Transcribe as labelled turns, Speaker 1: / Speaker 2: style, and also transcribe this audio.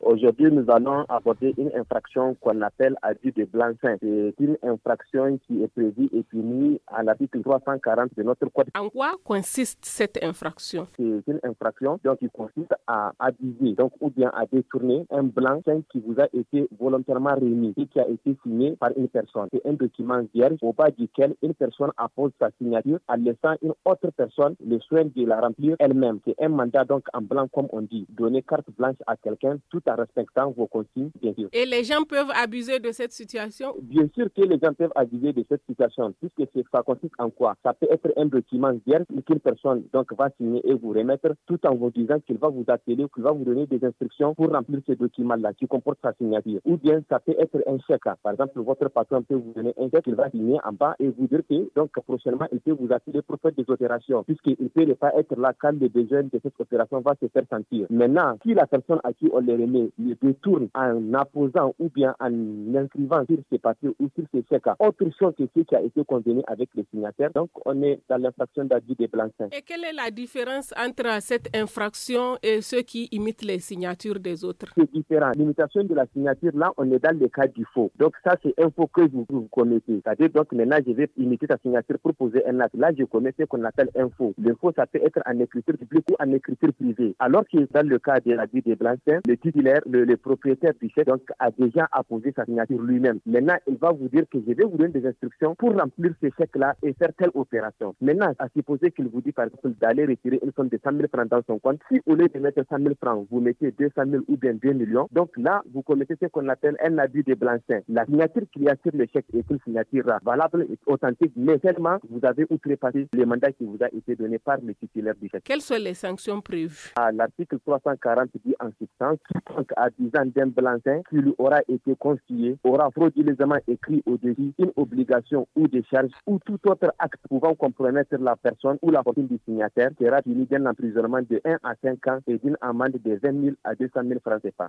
Speaker 1: Aujourd'hui, nous allons aborder une infraction qu'on appelle abus de blanc-seing. C'est une infraction qui est prévue et punie à l'article 340 de notre code.
Speaker 2: En quoi consiste cette infraction?
Speaker 1: C'est une infraction donc, qui consiste à abuser ou bien à détourner un blanc-seing qui vous a été volontairement remis et qui a été signé par une personne. C'est un document vierge au bas duquel une personne appose sa signature en laissant une autre personne le soin de la remplir elle-même. C'est un mandat donc en blanc comme on dit. Donner carte blanche à quelqu'un tout en respectant vos consignes, bien sûr.
Speaker 2: Et les gens peuvent abuser de cette situation?
Speaker 1: Bien sûr que les gens peuvent abuser de cette situation puisque ça consiste en quoi? Ça peut être un document vierge qu'une personne donc va signer et vous remettre tout en vous disant qu'il va vous appeler ou qu'il va vous donner des instructions pour remplir ce document-là qui comporte sa signature. Ou bien ça peut être un chèque. Par exemple, votre patron peut vous donner un chèque qu'il va signer en bas et vous dire que donc prochainement il peut vous appeler pour faire des opérations puisqu'il ne peut pas être là quand le besoin de cette opération va se faire sentir. Maintenant, si la personne à qui on les remet le détourne en apposant ou bien en inscrivant sur ses papiers ou sur ses chèques autre chose que ce qui a été convenu avec les signataires, donc on est dans l'infraction d'abus de blanc-seing.
Speaker 2: Et quelle est la différence entre cette infraction et ceux qui imitent les signatures des autres?
Speaker 1: C'est différent. L'imitation de la signature, là, on est dans le cas du faux. Donc ça, c'est un faux que vous commettez. C'est-à-dire, donc maintenant, je vais imiter ta signature pour poser un acte. Là, je commets ce qu'on appelle un faux. Le faux, ça peut être en écriture publique ou en écriture privée. Alors que dans le cas de l'abus de blanc-seing, le titulaire, le propriétaire du chèque, donc, a déjà apposé sa signature lui-même. Maintenant, il va vous dire que je vais vous donner des instructions pour remplir ce chèque-là et faire telle opération. Maintenant, à supposer qu'il vous dit, par exemple, d'aller retirer une somme de 100 000 francs dans son compte, si au lieu de mettre 100 000 francs, vous mettez 200 000 ou bien 2 millions, donc là, vous commettez ce qu'on appelle un abus de blanc-seing. La signature qu'il y a sur le chèque est une signature valable et authentique, mais seulement vous avez outrepassé le mandat qui vous a été donné par le titulaire du chèque.
Speaker 2: Quelles sont les sanctions prévues?
Speaker 1: L'article 340 dit en substance, quiconque abusant d'un blanc-seing qui lui aura été confié, aura frauduleusement écrit au-dessus une obligation ou des charges ou tout autre acte pouvant compromettre la personne ou la fortune du signataire sera puni d'un emprisonnement de 1 à 5 ans et d'une amende de 20 000 à 200 000 francs CFA.